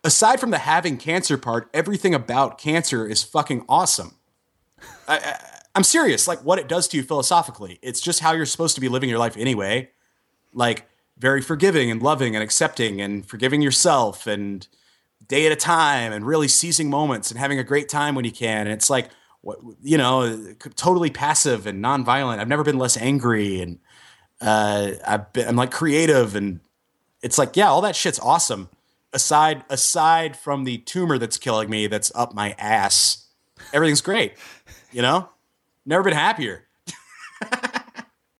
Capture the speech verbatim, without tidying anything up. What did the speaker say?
aside from the having cancer part, everything about cancer is fucking awesome. I, I, I'm serious. Like what it does to you philosophically. It's just how you're supposed to be living your life anyway. Like very forgiving and loving and accepting and forgiving yourself and day at a time and really seizing moments and having a great time when you can. And it's like, what, you know, totally passive and nonviolent. I've never been less angry. And uh, I've been, I'm like creative. And it's like, yeah, all that shit's awesome. Aside, aside from the tumor that's killing me, that's up my ass, everything's great. You know, never been happier.